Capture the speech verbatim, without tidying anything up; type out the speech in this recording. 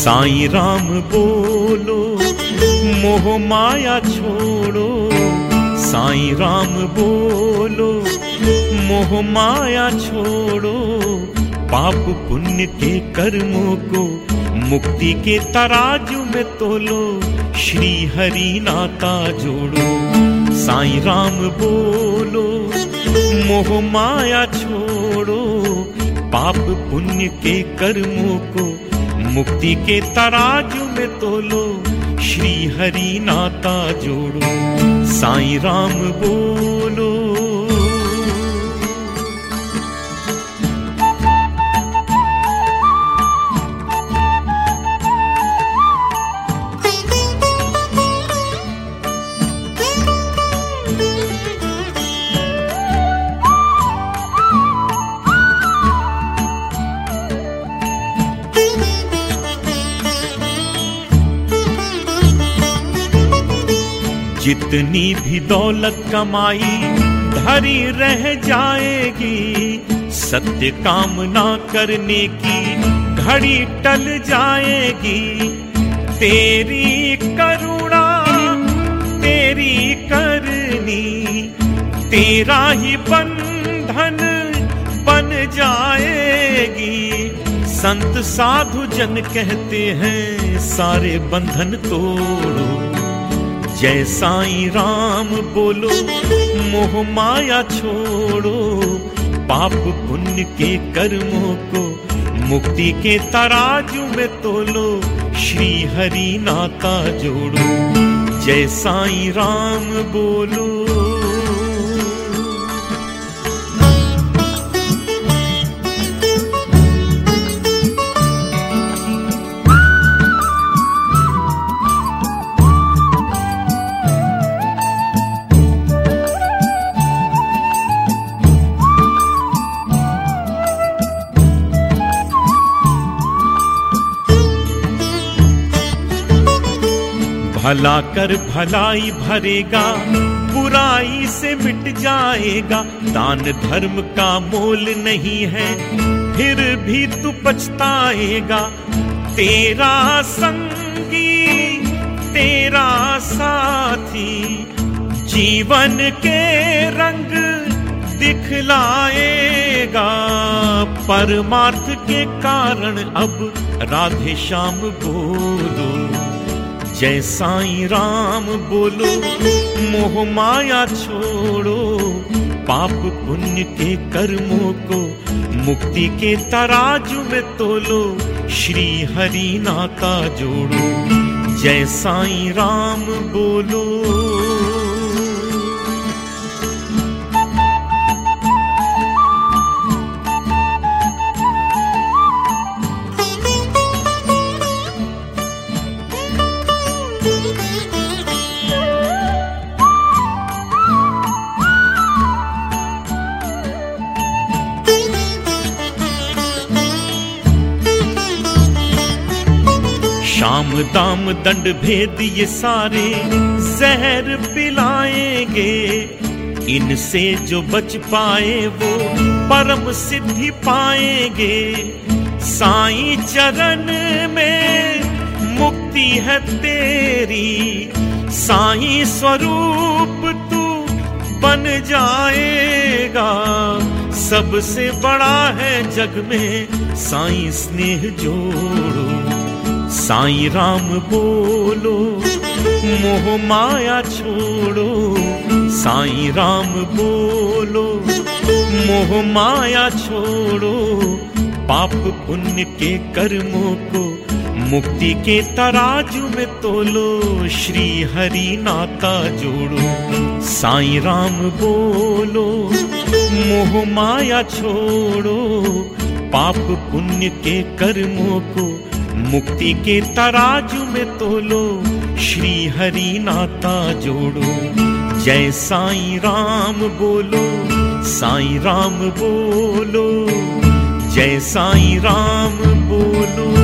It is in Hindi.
साईं राम बोलो, मोह माया छोड़ो। साईं राम बोलो, मोह माया छोड़ो। पाप पुण्य के कर्मों को मुक्ति के तराजू में तोलो, श्री हरि नाता जोड़ो। साईं राम बोलो, मोह माया छोड़ो। पाप पुण्य के कर्मों को मुक्ति के तराजू में तोलो, श्री हरि नाता जोड़ो। साईं राम बोलो। जितनी भी दौलत कमाई धरी रह जाएगी, सत्य कामना करने की घड़ी टल जाएगी। तेरी करुणा तेरी करनी, तेरा ही बंधन बन जाएगी। संत साधु जन कहते हैं सारे बंधन तोड़ो। जय साईं राम बोलो, मोह माया छोड़ो। पाप पुण्य के कर्मों को मुक्ति के तराजू में तोलो, श्री हरि नाता जोड़ो। जय साईं राम बोलो। भला कर भलाई भरेगा, बुराई से मिट जाएगा। दान धर्म का मोल नहीं है, फिर भी तू पछताएगा। तेरा संगी तेरा साथी जीवन के रंग दिखलाएगा। परमार्थ के कारण अब राधे श्याम बोलो। जय साईं राम बोलो, मोह माया छोड़ो। पाप पुण्य के कर्मों को मुक्ति के तराजू में तोलो, श्री हरि नाता जोड़ो। जय साईं राम बोलो। शाम दाम दंड भेद ये सारे जहर पिलाएंगे। इनसे जो बच पाए वो परम सिद्धि पाएंगे। साईं चरण में मुक्ति है तेरी, साईं स्वरूप तू बन जाएगा। सबसे बड़ा है जग में साईं स्नेह जोड़ो। साईं राम बोलो, मोह माया छोड़ो। साईं राम बोलो, मोह माया छोड़ो। पाप पुण्य के कर्मों को मुक्ति के तराजू में तोलो, श्री हरि नाता जोड़ो। साईं राम बोलो, मोह माया छोड़ो। पाप पुण्य के कर्मों को मुक्ति के तराजू में तोलो, श्री हरि नाता जोड़ो। जय साईं राम बोलो, साईं राम बोलो। जय साईं राम बोलो।